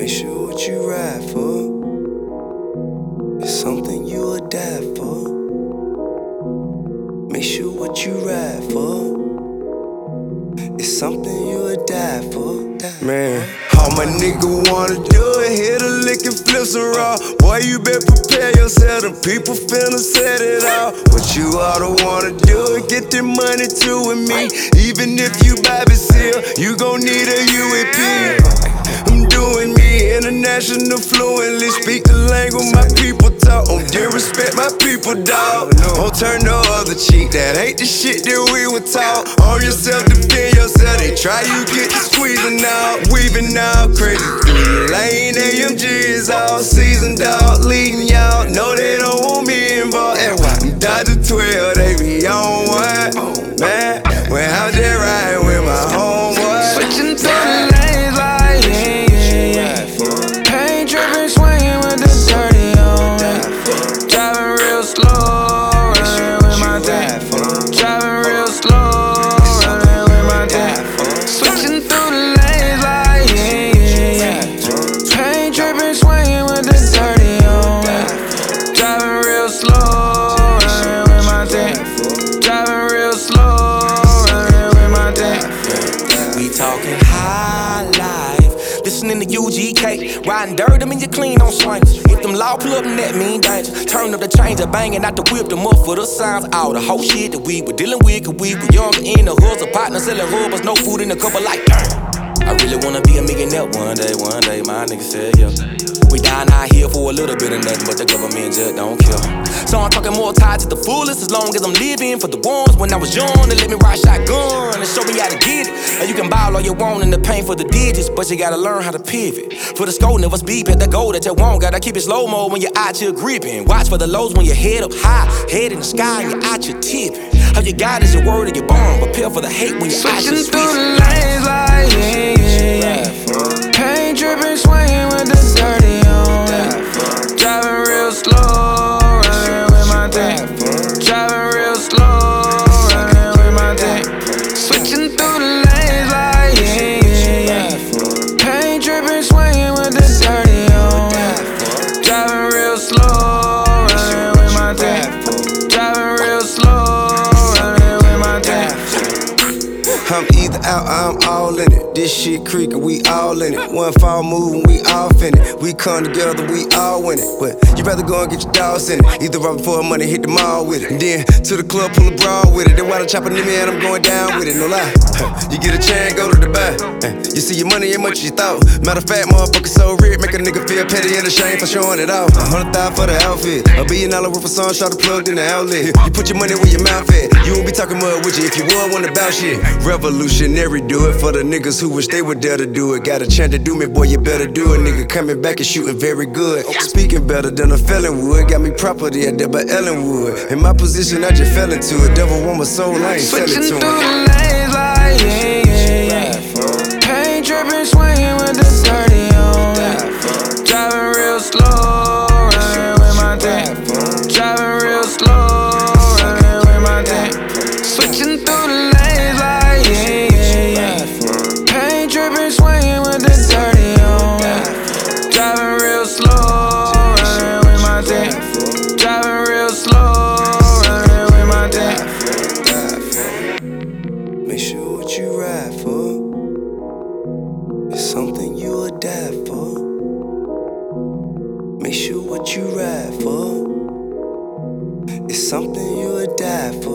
Make sure what you ride for is something you would die for. Make sure what you ride for is something you would die for. Man, all my nigga wanna do it, hit a lick and flip some raw. Boy, you better prepare yourself, the people finna set it off. What you ought to wanna do is get the money too with me. Even if you Bobby Seale, you gon' need a UAP. I'm doing me international fluently, speak the language my people talk. On dear respect my people, dawg. Don't turn no other cheek, that ain't the shit that we were taught. Arm yourself, defend yourself, they try you get you squeezing out, weaving out, crazy through the lane. AMG is all season, dog, leading y'all, know they don't want me involved. I'm Dr. 12, they be on one, man. When I'm just riding with my homeboy, switching to the lanes like paint dripping, swinging with the dirty on. Driving real slow, running with my dad. Driving real slow, running with my dad. Switching through the lanes like paint dripping, swinging with the dirty on. Driving real slow, running with my dad. Driving real slow, running with my dad. We talking high life, listening to UGK, riding dirt, I mean you clean on swings. If them law pull up, that mean danger. Turn up the changer, banging out the whip, them up for the signs. All the whole shit that we were dealing with, cause we were younger in the hustle, partners selling rubbers, no food in the cupboard like I really wanna be a millionaire one day, my nigga said yeah. We dying out here for a little bit of nothing, but the government just don't care. So I'm talking more tied to the fullest, as long as I'm living for the ones when I was young. They let me ride shotgun and show me how to get it. And you can ball all you want in the pain for the digits, but you gotta learn how to pivot. For the score, never speed at the goal that you want. Gotta keep it slow mo when you're out here gripping. Watch for the lows when you're head up high, head in the sky and you're out here tipping. All you got is your word and your bond. Prepare for the hate when you're out here switching through switching. the lanes like paint dripping, swinging with the dirty on. Driving real slow, running with my dad. Driving real slow, running with my dad. Switching through the lanes like paint dripping, swinging with the dirty on. Driving real slow, running with my dad. Driving real slow, running with my dad. I'm either out or I'm all in it. This shit creaking, we all in it. One fall move and we off in it. We come together, we all win it. But you rather go and get your dogs in it. Either robbing for money, hit the mall with it. And then to the club, pull a bra with it. Then while the chopper in me and I'm going down with it, no lie. You get a chance, go to the bar. You see your money ain't much as you thought. Matter of fact, motherfucker so rich, make a nigga feel petty and ashamed for showing it off. 100,000 for the outfit, $1 billion worth of songs, shot plugged in the outlet. You put your money where your mouth at. You won't be talking mud with you if you would want about shit. Revolutionary, do it for the niggas who wish they were there to do it. Got a chance to do me, boy, you better do it. Nigga coming back and shooting very good. Speaking better than a felon would. Got me property at there by Ellenwood. In my position, I just fell into it. Devil want my soul, I ain't selling to him. Switching through the lanes like paint dripping, swinging with the dirty on. Driving real slow, running with my dad. Driving real slow, running with my dad. Switching through the lanes like paint dripping, swinging with the dirty on. Driving real slow, running with my dad. Driving real slow, running with my dad. Make sure what you ride for is something you would die for. Make sure what you ride for is something you would die for.